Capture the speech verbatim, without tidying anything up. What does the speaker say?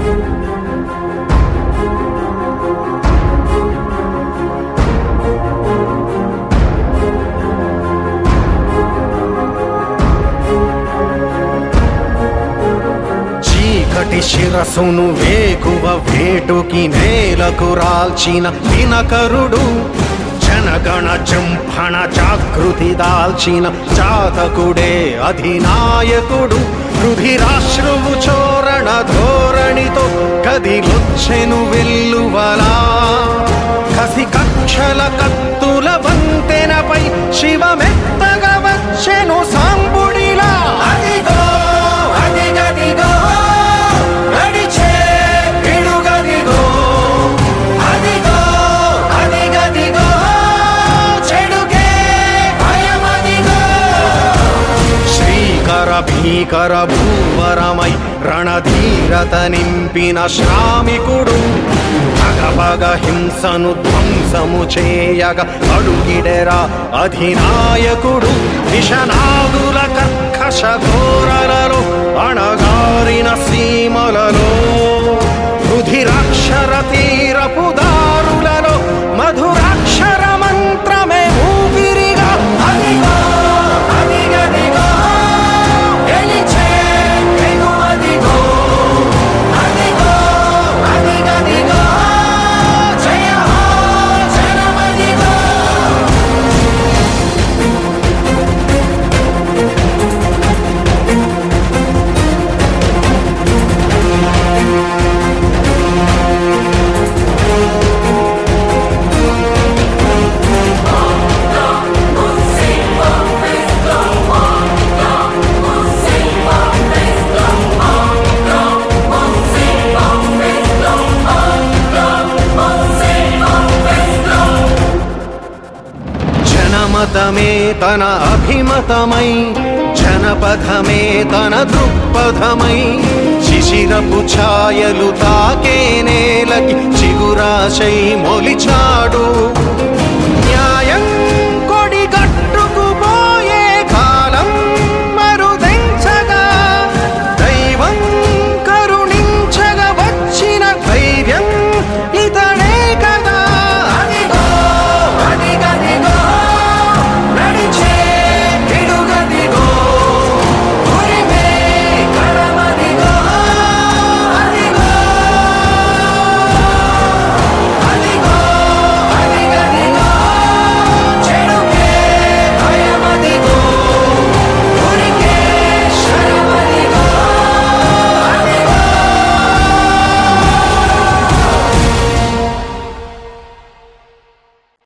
చీకటి శిరసును వేకువ వేటుకి నేలకు రాల్చిన దినకరుడు, జనగణ జంభణ జాగృతి దాల్చిన జాతకుడే అధినాయకుడు. రుధిరాశ్రువు చోరణ ధోరణితో కదిలొచ్చెను వెల్లువలా, కసి కక్షల కత్తుల వంతెనపై శివమెత్తగా వచ్చెను సాంబుడిలా. అదిగో అదిగదిగో నడిచే పిడుగదిగో, అదిగో అదిగదిగో చెడుకే భయమదిగో. శ్రీకర భీకర భూవరమై రణధీరత నింపిన శ్రామికుడు, భగభగ హింసను ధ్వంసము చేయగ అడుగిడెరా అధినాయకుడు. విషనాదుల కర్కశ ఘోరలలో అణగారిన సీమలలో, రుధిరాక్షర తీరపు దారులలో మధురాక్షర మంత్రమే ఊపిరిగా. అదిగో అదిగదిగో గెలిచే ఎగువదిగో, అదిగో అదిగదిగో జయ హో జనమదిగో. జనమతమే తన అభిమతమై, జనపథమే తన దృక్పథమై, శిశిరపు ఛాయలు తాకే నేలకి చిగురాశై మొలిచాడు.